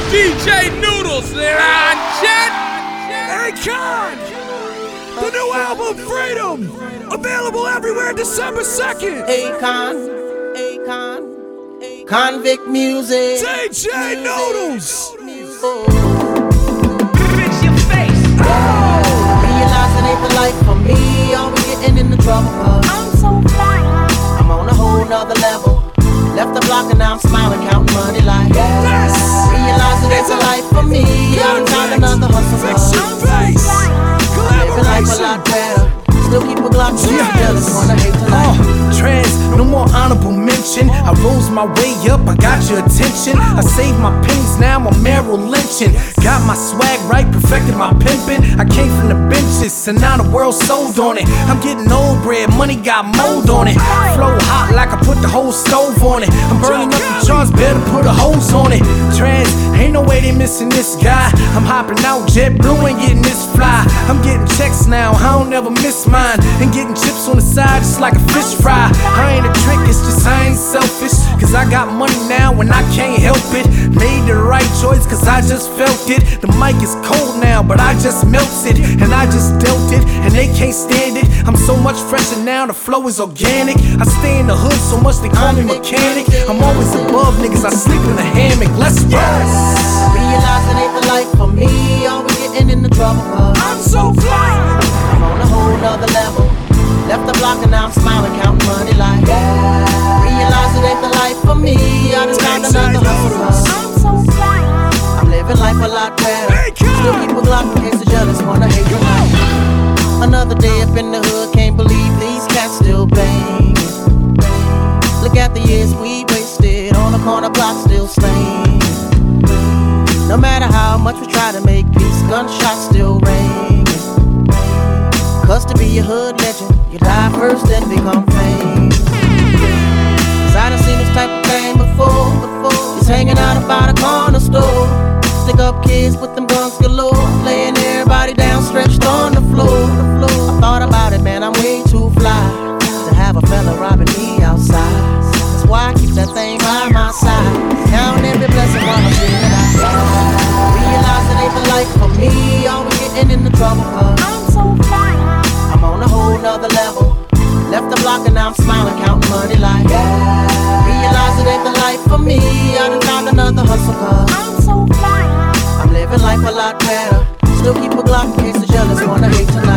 DJ Noodles, Chet. Akon! The new album, Freedom! Available everywhere December 2nd! Akon, Convict Music. DJ Noodles! Fix your face. Realize it ain't the life for me. Always getting into trouble, cause I'm so fly. I'm on a whole nother level. Left the block and now I'm smiling, counting money like Yes! realize it ain't the life for me. I done found another hustle, Fix your cause face! living life a lot better. Still keep a Glock, jealous, wanna hate to life. Trans, no more honorable mention. I rose my way up, I got your attention. I saved my pennies, now I'm Merrill Lynching. Got my swag right, perfected my pimping. I came from the benches, and now the world sold on it. I'm getting old bread, money got mold on it. Flow hot like I put the whole stove on it. I'm burning up the charts, better put a hose on it. Trans, ain't no way they missing this guy. I'm hopping out, jet blue ain't getting this fly. I'm getting checks now, I don't ever miss mine. And getting chips on the side just like a fish fry. I ain't a trick, it's just I ain't selfish. Cause I got money now and I can't help it. Made the right choice cause I just felt it. The mic is cold now but I just melted. And I just dealt it and they can't stand it. I'm so much fresher now, the flow is organic. I stay in the hood so much they call me mechanic. I'm always above niggas, I sleep in a hammock. Let's roll. Realize it ain't the life for me. Always getting into trouble, cause I'm so fly! I'm on a whole nother level. Left the block and now I'm smiling, counting money like realize it ain't the life for me. I done found another hustle, cause I'm so fly. I'm living life a lot better. Still keep a Glock in case the jealous wanna hate you. Another day up in the hood, can't believe these cats still bang. Look at the years we wasted on the corner block, still slaying. No matter how much we try to make peace, gunshots still ring. Cause to be a hood legend, you die first then become famous. Cause I done seen this type of thing before. Just hanging out about a corner store. Stick up kids with them guns galore. Laying everybody down stretched on the floor. I thought about it, man, I'm way too fly to have a fella robbing me outside. That's why I keep that thing by my side. Count every blessing while I'm feeling outside. Realize it ain't the life for me. Always getting into trouble, cause I'm so fly. I'm on a whole nother level. Left the block and now I'm smiling, counting money like realize it ain't the life for me. I done found another hustle, cause I'm so fly. I'm living life a lot better. Still keep a Glock in case the jealous wanna hate tonight.